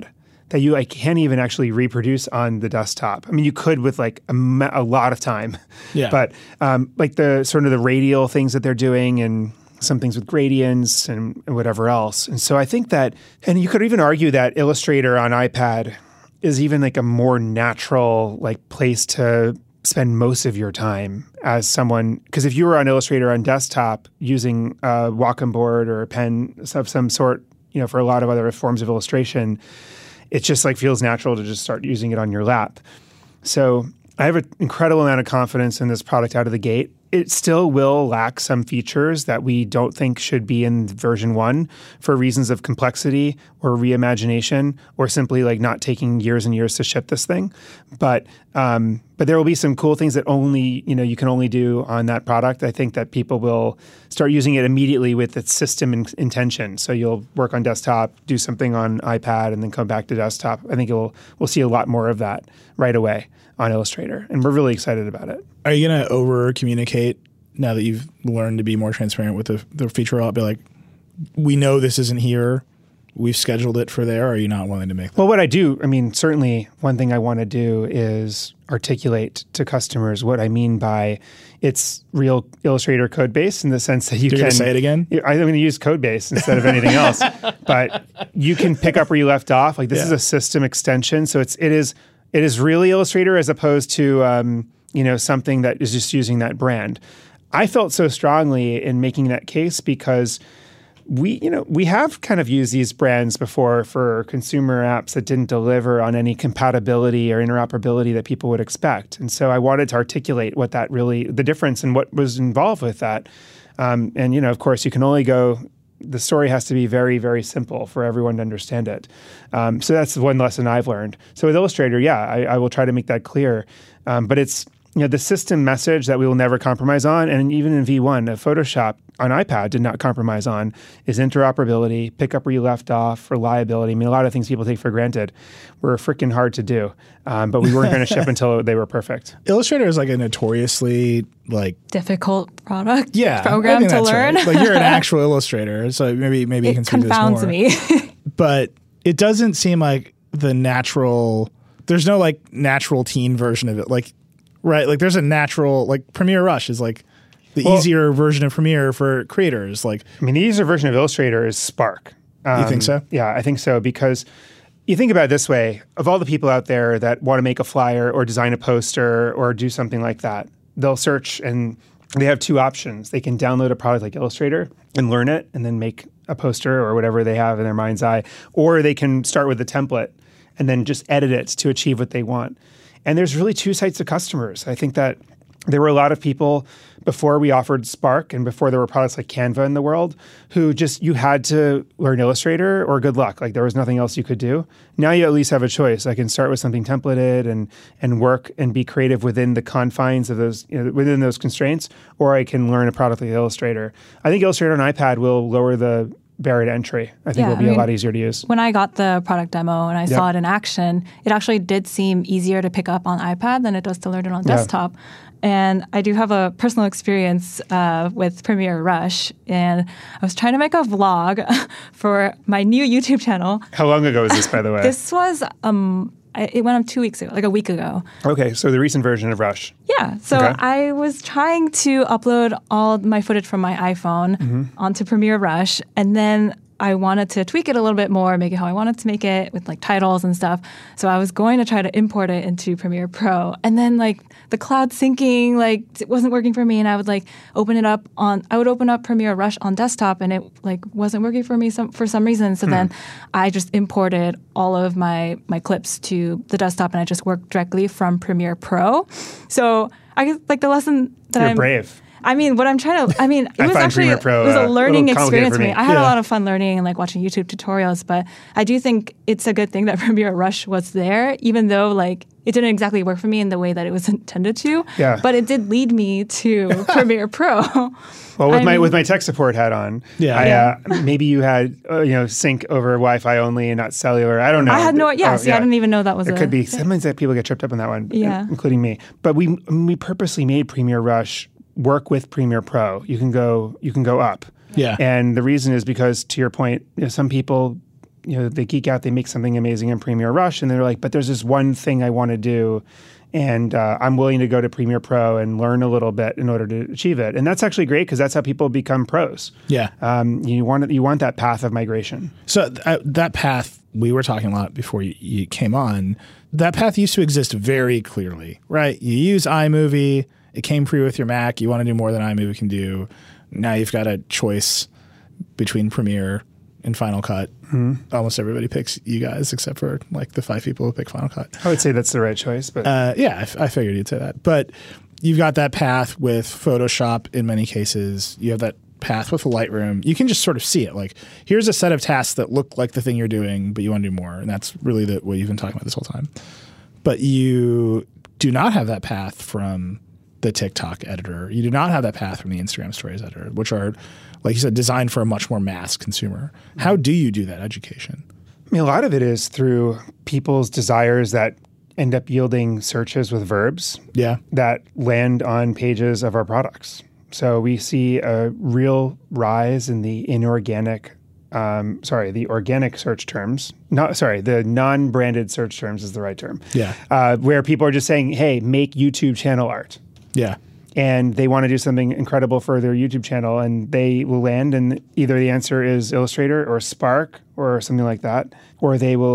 that you can't even actually reproduce on the desktop. I mean, you could with like a lot of time, but like the sort of the radial things that they're doing and some things with gradients and whatever else. And so I think that, and you could even argue that Illustrator on iPad is even like a more natural like place to spend most of your time as someone, because if you were on Illustrator on desktop using a Wacom board or a pen of some sort, for a lot of other forms of illustration, it just like feels natural to just start using it on your lap. So I have an incredible amount of confidence in this product out of the gate. It still will lack some features that we don't think should be in version 1 for reasons of complexity or reimagination or simply like not taking years and years to ship this thing. But there will be some cool things that only, you can only do on that product. I think that people will start using it immediately with its system intention. So you'll work on desktop, do something on iPad, and then come back to desktop. I think we'll see a lot more of that right away on Illustrator, and we're really excited about it. Are you going to over-communicate now that you've learned to be more transparent with the feature rollout? Be like, we know this isn't here. We've scheduled it for there. Or are you not willing to make that? Well, what I do, certainly one thing I want to do is articulate to customers what I mean by it's real Illustrator code base in the sense that you can... You're going to say it again? I'm going to use code base instead of anything else. But you can pick up where you left off. Like this is a system extension. So it is really Illustrator as opposed to something that is just using that brand. I felt so strongly in making that case because we have kind of used these brands before for consumer apps that didn't deliver on any compatibility or interoperability that people would expect. And so I wanted to articulate what that really, the difference and what was involved with that. Of course, you can only go, the story has to be very, very simple for everyone to understand it. So that's one lesson I've learned. So with Illustrator, I will try to make that clear. But it's, the system message that we will never compromise on, and even in V1, Photoshop on iPad did not compromise on, is interoperability, pick up where you left off, reliability. A lot of things people take for granted were freaking hard to do, but we weren't going to ship until they were perfect. Illustrator is like a notoriously difficult product program to learn. Right. Like you're an actual illustrator, so maybe you can speak to this more. It confounds me. But it doesn't seem like the natural. There's no natural teen version of it. Right, there's a natural Premiere Rush is the easier version of Premiere for creators. The easier version of Illustrator is Spark. You think so? Yeah, I think so because you think about it this way: of all the people out there that want to make a flyer or design a poster or do something like that, they'll search and they have two options. They can download a product like Illustrator and learn it and then make a poster or whatever they have in their mind's eye, or they can start with the template and then just edit it to achieve what they want. And there's really two types of customers. I think that there were a lot of people before we offered Spark and before there were products like Canva in the world who you had to learn Illustrator or good luck. There was nothing else you could do. Now you at least have a choice. I can start with something templated and work and be creative within the confines of those, within those constraints, or I can learn a product like Illustrator. I think Illustrator on iPad will lower the barrier to entry. I think it'll be a lot easier to use. When I got the product demo and I saw it in action, it actually did seem easier to pick up on iPad than it does to learn it on desktop. And I do have a personal experience with Premiere Rush. And I was trying to make a vlog for my new YouTube channel. How long ago was this, by the way? This was, it went up 2 weeks ago, a week ago. Okay, so the recent version of Rush. Yeah, so I was trying to upload all my footage from my iPhone onto Premiere Rush, and then I wanted to tweak it a little bit more, make it how I wanted to make it with titles and stuff. So I was going to try to import it into Premiere Pro, and then the cloud syncing it wasn't working for me, and I would open up Premiere Rush on desktop, and it wasn't working for me for some reason. So then I just imported all of my clips to the desktop, and I just worked directly from Premiere Pro. So I guess the lesson that You're brave. What I'm trying to, it was actually it was a learning experience for me. I had a lot of fun learning and watching YouTube tutorials, but I do think it's a good thing that Premiere Rush was there, even though it didn't exactly work for me in the way that it was intended to. Yeah. But it did lead me to Premiere Pro. Well, with my tech support hat on, maybe you had sync over Wi-Fi only and not cellular. I don't know. I had no idea. I didn't even know that was it. Could be. Sometimes that people get tripped up on that one, including me. But we purposely made Premiere Rush work with Premiere Pro. You can go up. Yeah. And the reason is because, to your point, some people they geek out, they make something amazing in Premiere Rush, and they're like, but there's this one thing I want to do, and I'm willing to go to Premiere Pro and learn a little bit in order to achieve it. And that's actually great because that's how people become pros. Yeah. You want that path of migration. So that path, we were talking a lot before you came on, that path used to exist very clearly, right? You use iMovie, it came free with your Mac, you want to do more than iMovie can do. Now you've got a choice between Premiere and Final Cut. Mm-hmm. Almost everybody picks you guys except for like the 5 people who pick Final Cut. I would say that's the right choice. But I figured you'd say that. But you've got that path with Photoshop in many cases. You have that path with Lightroom. You can just sort of see it. Like, here's a set of tasks that look like the thing you're doing, but you want to do more. And that's really what you've been talking about this whole time. But you do not have that path from the TikTok editor. You do not have that path from the Instagram Stories editor, which are, like you said, designed for a much more mass consumer. How do you do that education? I mean, a lot of it is through people's desires that end up yielding searches with verbs that land on pages of our products. So we see a real rise in the the organic search terms. The non-branded search terms is the right term. Yeah. Where people are just saying, hey, make YouTube channel art. Yeah. And they want to do something incredible for their YouTube channel, and they will land, and either the answer is Illustrator or Spark or something like that, or they will,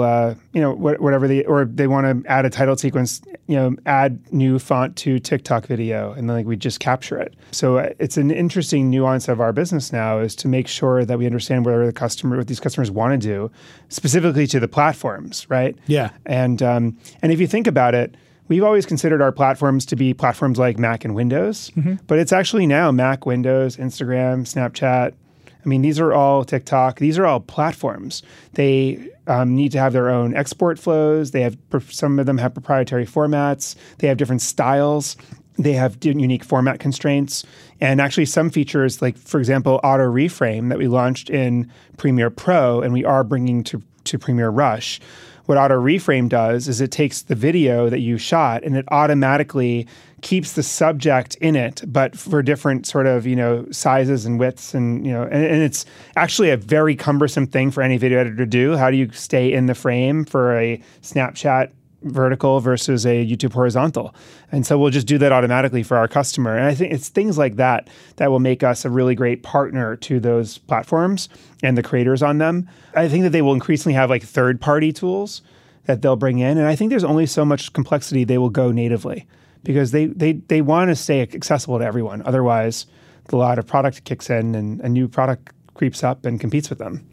or they want to add a title sequence, add new font to TikTok video, and then we just capture it. So it's an interesting nuance of our business now is to make sure that we understand what these customers want to do, specifically to the platforms, right? Yeah. And if you think about it, we've always considered our platforms to be platforms like Mac and Windows, but it's actually now Mac, Windows, Instagram, Snapchat. I mean, these are all TikTok. These are all platforms. They need to have their own export flows. Some of them have proprietary formats. They have different styles. They have unique format constraints. And actually some features, like, for example, auto reframe that we launched in Premiere Pro and we are bringing to Premiere Rush. What auto reframe does is it takes the video that you shot and it automatically keeps the subject in it, but for different sort of, sizes and widths and it's actually a very cumbersome thing for any video editor to do. How do you stay in the frame for a Snapchat vertical versus a YouTube horizontal? And so we'll just do that automatically for our customer. And I think it's things like that that will make us a really great partner to those platforms and the creators on them. I think that they will increasingly have third-party tools that they'll bring in. And I think there's only so much complexity they will go natively because they want to stay accessible to everyone. Otherwise, a lot of product kicks in and a new product creeps up and competes with them.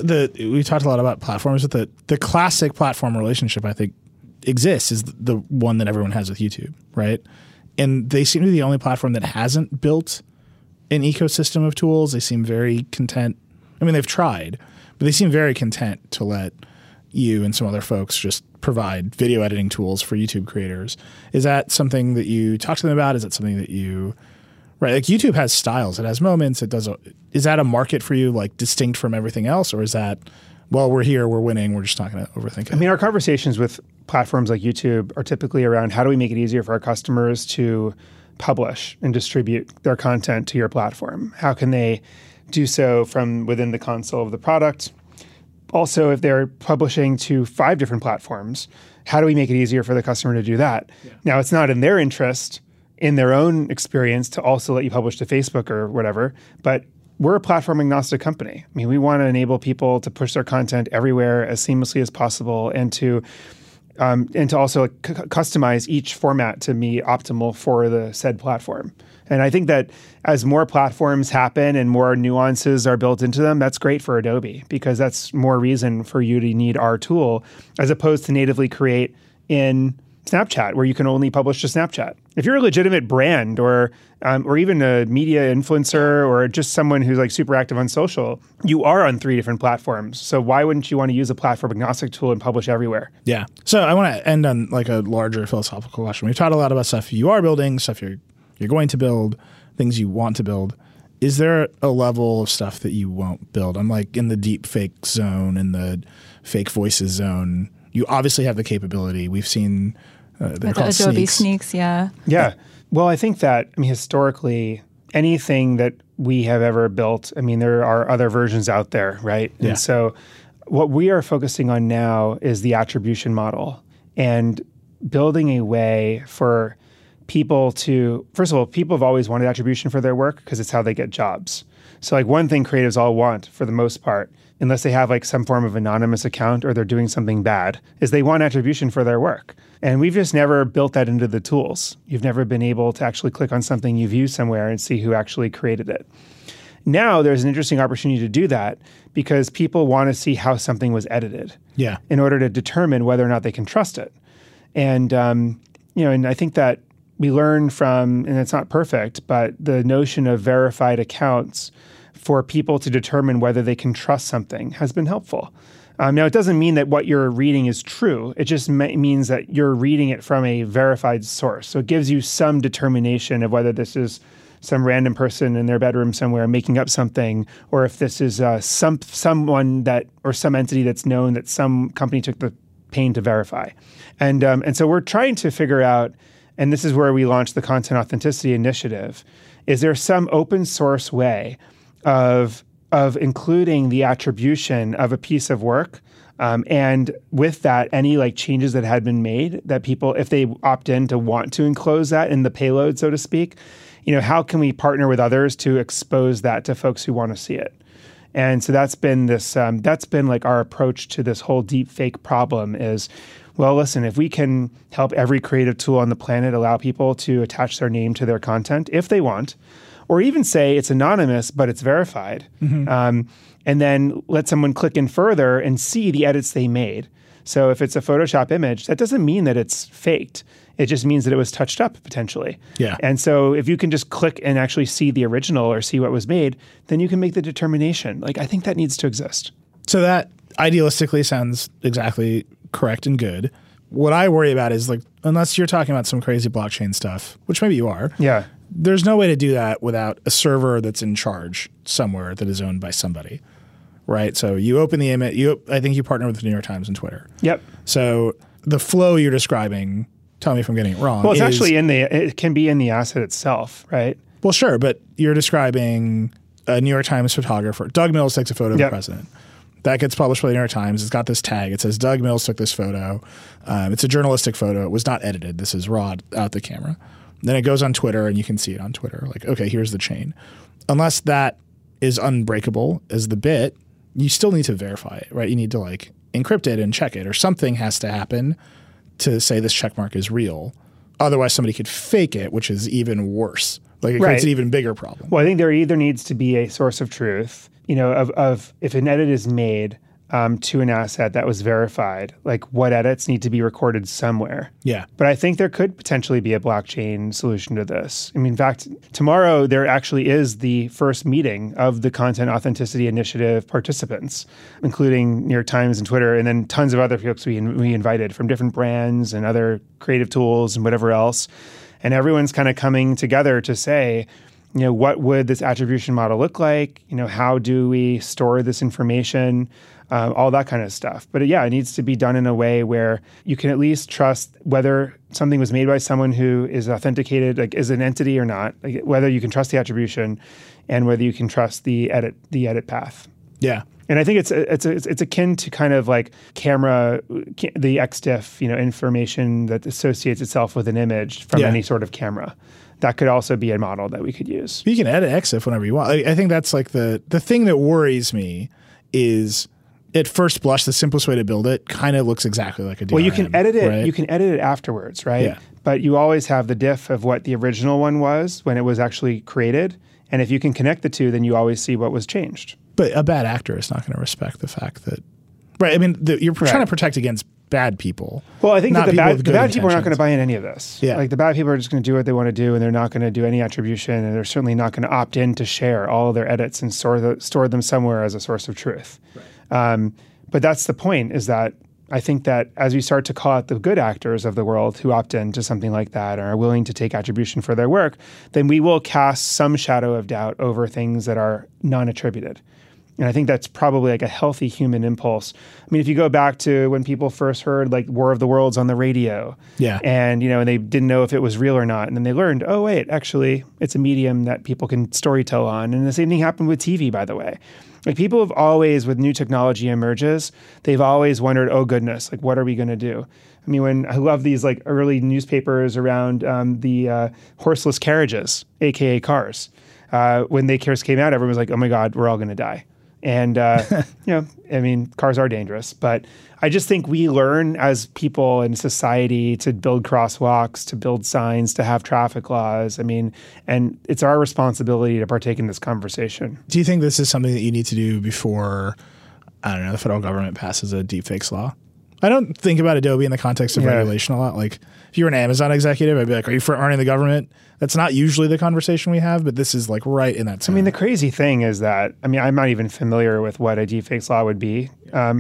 We talked a lot about platforms, but the classic platform relationship, I think, exists is the one that everyone has with YouTube, right? And they seem to be the only platform that hasn't built an ecosystem of tools. They seem very content. I mean, they've tried, but they seem very content to let you and some other folks just provide video editing tools for YouTube creators. Is that something that you talk to them about? Is that something that right? Like YouTube has styles, it has moments, is that a market for you, distinct from everything else? Or is that, well, we're here, we're winning, we're just not going to overthink it? I mean, our conversations with platforms like YouTube are typically around how do we make it easier for our customers to publish and distribute their content to your platform? How can they do so from within the console of the product? Also, if they're publishing to 5 different platforms, how do we make it easier for the customer to do that? Yeah. Now, it's not in their interest, in their own experience, to also let you publish to Facebook or whatever, but we're a platform agnostic company. I mean, we want to enable people to push their content everywhere as seamlessly as possible and to also customize each format to be optimal for the said platform. And I think that as more platforms happen and more nuances are built into them, that's great for Adobe because that's more reason for you to need our tool as opposed to natively create in Snapchat, where you can only publish to Snapchat. If you're a legitimate brand or even a media influencer or just someone who's super active on social, you are on 3 different platforms. So why wouldn't you want to use a platform agnostic tool and publish everywhere? Yeah. So I want to end on a larger philosophical question. We've talked a lot about stuff you are building, stuff you're going to build, things you want to build. Is there a level of stuff that you won't build? I'm in the deep fake zone, in the fake voices zone. You obviously have the capability. We've seen they're called Adobe Sneaks, yeah. Yeah. Well, I think that, historically, anything that we have ever built, there are other versions out there, right? Yeah. And so What we are focusing on now is the attribution model and building a way for people to, first of all, people have always wanted attribution for their work because it's how they get jobs. So like one thing creatives all want for the most part, unless they have like some form of anonymous account or they're doing something bad, is they want attribution for their work. And we've just never built that into the tools. You've never been able to actually click on something you view somewhere and see who actually created it. Now there's an interesting opportunity to do that because people want to see how something was edited in order to determine whether or not they can trust it. And, and I think that we learn from, and it's not perfect, but the notion of verified accounts for people to determine whether they can trust something has been helpful. Now, it doesn't mean that what you're reading is true. It just means that you're reading it from a verified source. So it gives you some determination of whether this is some random person in their bedroom somewhere making up something, or if this is someone that, or some entity that's known that some company took the pain to verify. And so we're trying to figure out, and this is where we launched the Content Authenticity Initiative, is there some open source way of including the attribution of a piece of work, and with that, any like changes that had been made that people, if they opt in to want to enclose that in the payload, so to speak, how can we partner with others to expose that to folks who want to see it? And so that's been this, that's been like our approach to this whole deep fake problem is, well, listen, if we can help every creative tool on the planet allow people to attach their name to their content if they want, or even say it's anonymous, but it's verified, and then let someone click in further and see the edits they made. So if it's a Photoshop image, that doesn't mean that it's faked. It just means that it was touched up potentially. Yeah. And so if you can just click and actually see the original or see what was made, then you can make the determination. Like, I think that needs to exist. So that idealistically sounds exactly correct and good. What I worry about is, like, unless you're talking about some crazy blockchain stuff, which maybe you are. Yeah. There's no way to do that without a server that's in charge somewhere that is owned by somebody, right? So you open the image. I think you partner with the New York Times and Twitter. Yep. So the flow you're describing, tell me if I'm getting it wrong. Well, it's actually it can be in the asset itself, right? Well, sure, but you're describing a New York Times photographer. Doug Mills takes a photo of the president. That gets published by the New York Times. It's got this tag. It says Doug Mills took this photo. It's a journalistic photo. It was not edited. This is raw out the camera. Then it goes on Twitter, and you can see it on Twitter. Like, okay, here's the chain. Unless that is unbreakable as the bit, you still need to verify it, right? You need to like encrypt it and check it, or something has to happen to say this checkmark is real. Otherwise, somebody could fake it, which is even worse. Like, it creates an even bigger problem. Well, I think there either needs to be a source of truth, of if an edit is made to an asset that was verified, like what edits need to be recorded somewhere. Yeah. But I think there could potentially be a blockchain solution to this. I mean, in fact, tomorrow there actually is the first meeting of the Content Authenticity Initiative participants, including New York Times and Twitter, and then tons of other folks we invited from different brands and other creative tools and whatever else. And everyone's kind of coming together to say, what would this attribution model look like? How do we store this information? All that kind of stuff. But it needs to be done in a way where you can at least trust whether something was made by someone who is authenticated, like is an entity or not, like whether you can trust the attribution and whether you can trust the edit path. Yeah. And I think it's akin to kind of like camera, the XDiff, information that associates itself with an image from any sort of camera. That could also be a model that we could use. You can edit XDiff whenever you want. I think that's like the thing that worries me is, at first blush, the simplest way to build it kind of looks exactly like a DRM. Well, you can edit it. Right? You can edit it afterwards, right? Yeah. But you always have the diff of what the original one was when it was actually created. And if you can connect the two, then you always see what was changed. But a bad actor is not going to respect the fact that, right? I mean, you're trying to protect against bad people. Well, I think that the bad people are not going to buy in any of this. Yeah. Like the bad people are just going to do what they want to do, and they're not going to do any attribution, and they're certainly not going to opt in to share all their edits and store them somewhere as a source of truth. Right. But that's the point, is that I think that as we start to call out the good actors of the world who opt into something like that and are willing to take attribution for their work, then we will cast some shadow of doubt over things that are non-attributed. And I think that's probably like a healthy human impulse. I mean, if you go back to when people first heard like War of the Worlds on the radio, and and they didn't know if it was real or not, and then they learned, oh wait, actually, it's a medium that people can storytell on. And the same thing happened with TV, by the way. Like people have always, with new technology emerges, they've always wondered, oh goodness, like what are we going to do? I mean, when I love these like early newspapers around the horseless carriages, aka cars. When they first came out, everyone was like, oh my God, we're all going to die. And, I mean, cars are dangerous, but I just think we learn as people in society to build crosswalks, to build signs, to have traffic laws. I mean, and it's our responsibility to partake in this conversation. Do you think this is something that you need to do before, I don't know, the federal government passes a deepfakes law? I don't think about Adobe in the context of regulation a lot. Like, if you were an Amazon executive, I'd be like, are you for running the government? That's not usually the conversation we have, but this is like right in that zone. I mean, the crazy thing is that, I mean, I'm not even familiar with what a deepfakes law would be,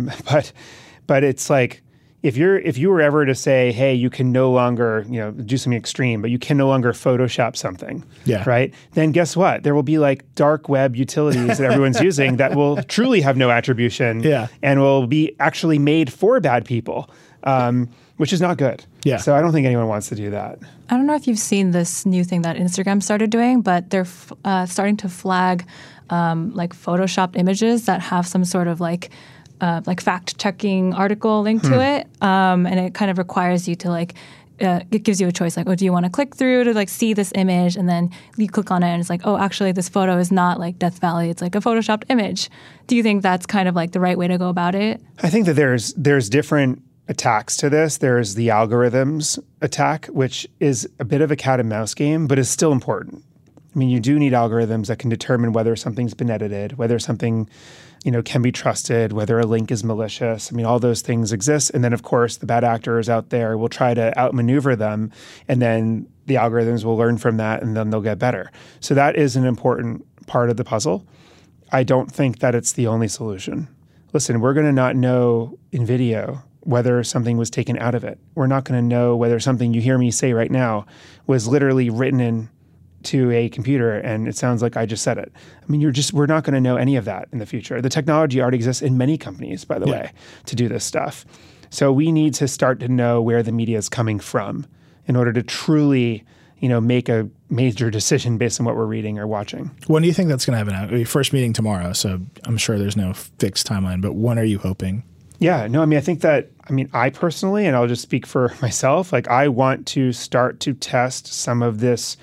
but it's like, if you were ever to say, hey, you can no longer, do something extreme, but you can no longer Photoshop something, right? Then guess what? There will be like dark web utilities that everyone's using that will truly have no attribution and will be actually made for bad people, which is not good. Yeah. So I don't think anyone wants to do that. I don't know if you've seen this new thing that Instagram started doing, but they're starting to flag like Photoshopped images that have some sort of like fact-checking article linked to it, and it kind of requires you to it gives you a choice, like, oh, do you want to click through to like see this image, and then you click on it, and it's like, oh, actually, this photo is not like Death Valley; it's like a photoshopped image. Do you think that's kind of like the right way to go about it? I think that there's different attacks to this. There's the algorithms attack, which is a bit of a cat and mouse game, but is still important. I mean, you do need algorithms that can determine whether something's been edited, whether something can be trusted, whether a link is malicious. I mean, all those things exist. And then, of course, the bad actors out there will try to outmaneuver them. And then the algorithms will learn from that, and then they'll get better. So that is an important part of the puzzle. I don't think that it's the only solution. Listen, we're going to not know in video whether something was taken out of it. We're not going to know whether something you hear me say right now was literally written in to a computer and it sounds like I just said it. I mean, we're not going to know any of that in the future. The technology already exists in many companies, by the way, to do this stuff. So we need to start to know where the media is coming from in order to truly, make a major decision based on what we're reading or watching. When do you think that's going to happen? Your first meeting tomorrow, so I'm sure there's no fixed timeline, but when are you hoping? Yeah, no, I mean, I think that, I personally, and I'll just speak for myself, like I want to start to test some of this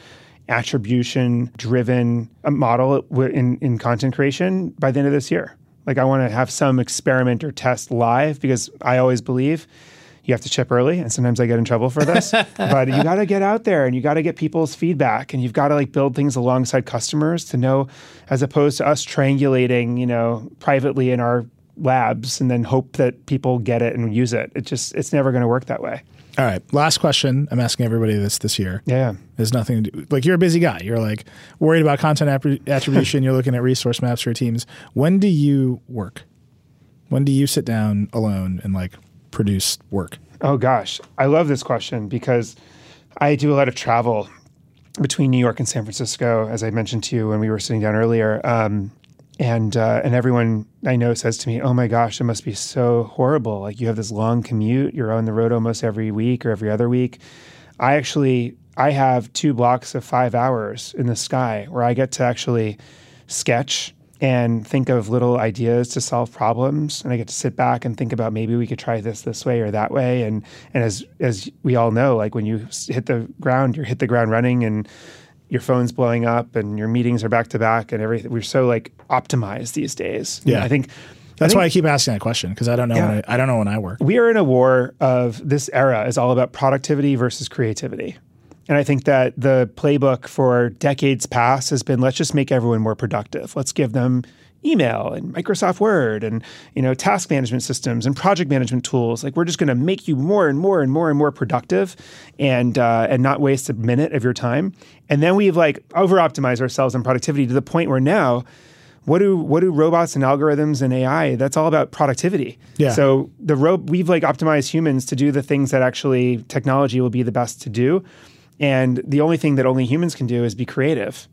attribution-driven model in content creation by the end of this year. Like I want to have some experiment or test live because I always believe you have to ship early, and sometimes I get in trouble for this. But you got to get out there and you got to get people's feedback, and you've got to like build things alongside customers to know, as opposed to us triangulating, privately in our labs and then hope that people get it and use it. It's never going to work that way. All right. Last question. I'm asking everybody this year. Yeah. There's nothing to do. Like, you're a busy guy. You're like worried about content attribution. You're looking at resource maps for your teams. When do you work? When do you sit down alone and like produce work? Oh gosh. I love this question because I do a lot of travel between New York and San Francisco, as I mentioned to you when we were sitting down earlier. And everyone I know says to me, oh my gosh, it must be so horrible. Like you have this long commute. You're on the road almost every week or every other week. I have 2 blocks of 5 hours in the sky where I get to actually sketch and think of little ideas to solve problems. And I get to sit back and think about maybe we could try this way or that way. And as we all know, like when you hit the ground, you hit the ground running, and your phone's blowing up and your meetings are back to back and everything. We're so like optimized these days. Yeah. I think that's why I keep asking that question, because I don't know. I don't know when I work. We are in a war of this era is all about productivity versus creativity. And I think that the playbook for decades past has been, let's just make everyone more productive. Let's give them email and Microsoft Word and, task management systems and project management tools. Like we're just going to make you more and more and more and more productive and not waste a minute of your time. And then we've like over-optimized ourselves on productivity to the point where now what do robots and algorithms and AI, that's all about productivity. Yeah. So we've like optimized humans to do the things that actually technology will be the best to do. And the only thing that only humans can do is be creative.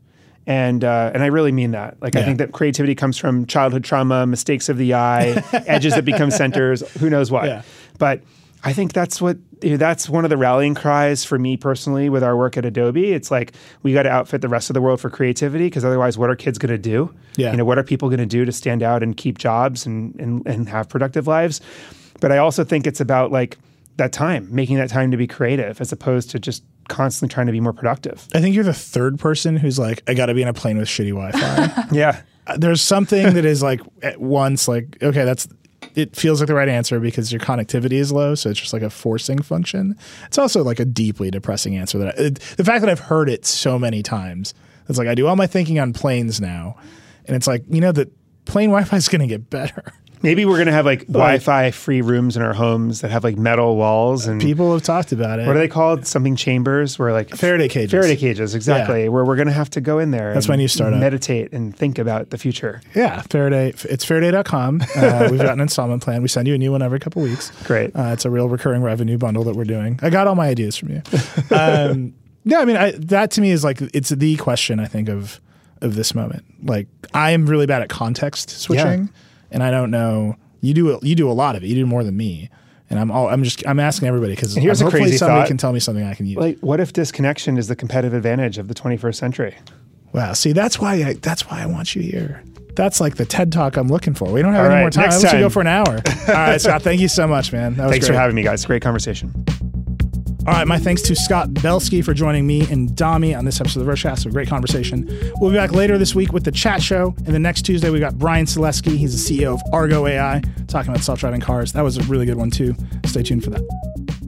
And I really mean that. Like, I think that creativity comes from childhood trauma, mistakes of the eye, edges that become centers, who knows what. Yeah. But I think that's that's one of the rallying cries for me personally with our work at Adobe. It's like, we got to outfit the rest of the world for creativity, because otherwise what are kids going to do? Yeah. What are people going to do to stand out and keep jobs and have productive lives? But I also think it's about like that time, making that time to be creative as opposed to just constantly trying to be more productive. I think you're the third person who's like, I got to be in a plane with shitty Wi-Fi. Yeah. There's something that is like at once like, okay, it feels like the right answer because your connectivity is low. So it's just like a forcing function. It's also like a deeply depressing answer the fact that I've heard it so many times, it's like I do all my thinking on planes now. And it's like, the plane Wi-Fi is going to get better. Maybe we're going to have like Wi-Fi free rooms in our homes that have like metal walls. And people have talked about it. What are they called? Something chambers where like Faraday cages. Faraday cages, exactly. Yeah. Where we're going to have to go in there. That's my new startup. Meditate and think about the future. Yeah, Faraday. It's Faraday.com. We've got an installment plan. We send you a new one every couple of weeks. Great. It's a real recurring revenue bundle that we're doing. I got all my ideas from you. Yeah, I mean, that to me is like, it's the question, I think, of this moment. Like, I am really bad at context switching, and I don't know. You do a lot of it. You do more than me, and I'm asking everybody because here's a crazy somebody thought. Can tell me something I can use. Like, what if disconnection is the competitive advantage of the 21st century? Wow. See, that's why I want you here. That's like the TED Talk I'm looking for. We don't have all any right, more time. next Let's time. go for an hour. All right, Scott. Thank you so much, man. Thanks for having me, guys. Great conversation. All right, my thanks to Scott Belsky for joining me and Dami on this episode of the Rochecast. A great conversation. We'll be back later this week with the Chat Show. And the next Tuesday, we got Brian Selesky. He's the CEO of Argo AI, talking about self-driving cars. That was a really good one, too. Stay tuned for that.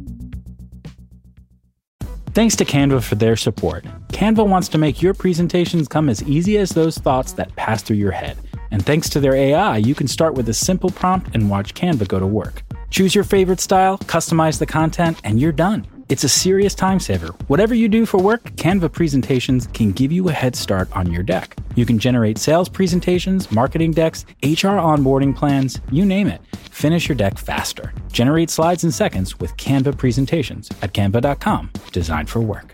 Thanks to Canva for their support. Canva wants to make your presentations come as easy as those thoughts that pass through your head. And thanks to their AI, you can start with a simple prompt and watch Canva go to work. Choose your favorite style, customize the content, and you're done. It's a serious time saver. Whatever you do for work, Canva presentations can give you a head start on your deck. You can generate sales presentations, marketing decks, HR onboarding plans, you name it. Finish your deck faster. Generate slides in seconds with Canva presentations at canva.com. Designed for work.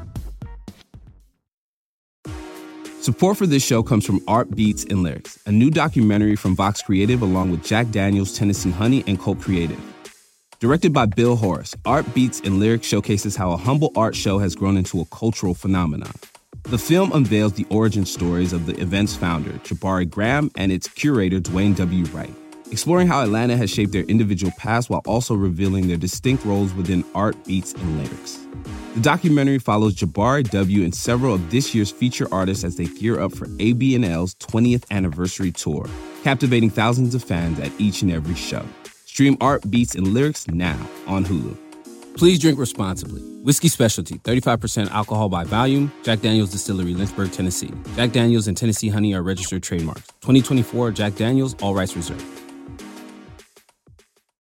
Support for this show comes from Art Beats and Lyrics, a new documentary from Vox Creative along with Jack Daniels, Tennessee Honey, and Colt Creative. Directed by Bill Horace, Art Beats and Lyrics showcases how a humble art show has grown into a cultural phenomenon. The film unveils the origin stories of the event's founder, Jabari Graham, and its curator, Dwayne W. Wright, exploring how Atlanta has shaped their individual paths while also revealing their distinct roles within Art Beats and Lyrics. The documentary follows Jabari W. and several of this year's feature artists as they gear up for AB&L's 20th anniversary tour, captivating thousands of fans at each and every show. Stream Art Beats and Lyrics now on Hulu. Please drink responsibly. Whiskey Specialty, 35% alcohol by volume. Jack Daniel's Distillery, Lynchburg, Tennessee. Jack Daniel's and Tennessee Honey are registered trademarks. 2024 Jack Daniel's, all rights reserved.